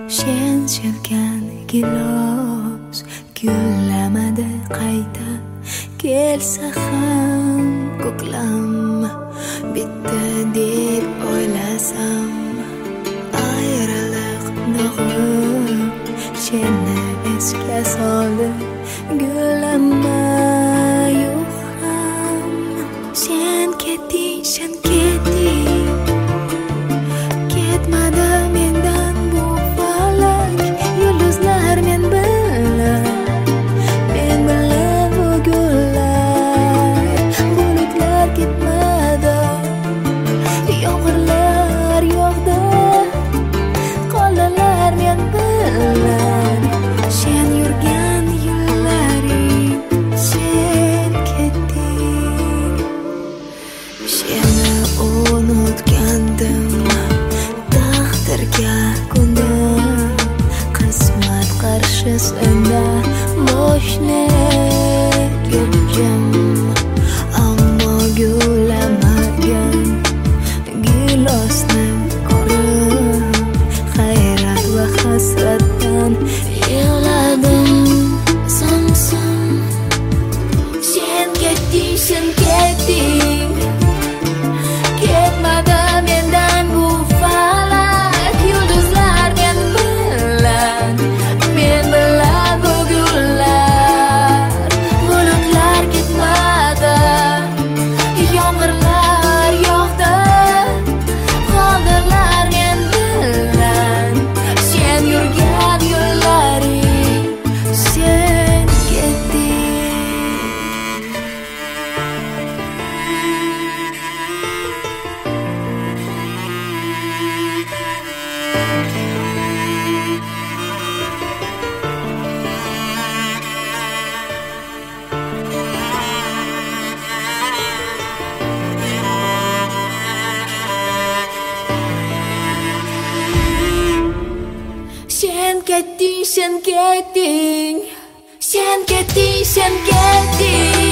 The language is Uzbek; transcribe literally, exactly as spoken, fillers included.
Sen sevgan gilos gullamadi qayta kelsa ham ko'klam bitta deb o'ylasam ayriliq dog'i seni esga soldi gullama yo'q ham sen ketding sen ketding ketmadi mendan bu falak yulduzlar men bilan men bilan bu gullar bulutlar ketmadi yomg'irlar yog'di qoldilar men bilan sen yurgan yo'llaring sen ketding seni unutgandim taqdirga ko'nib qismat qarshisida boshni yutdim ammo gullamagan gilosni ko'rib hayrat va hasratdan yig'ladim samsam sen ketding sen ketding ketmadi mendan bu falak yulduzlar men bilan men bilan bu gullar bulutlar ketmadi yomg'irlar yog'di qoldilar men bilan sen yurgan yo'llaring sen ketding Sen ketding, sen ketding, sen ketding, sen ketding.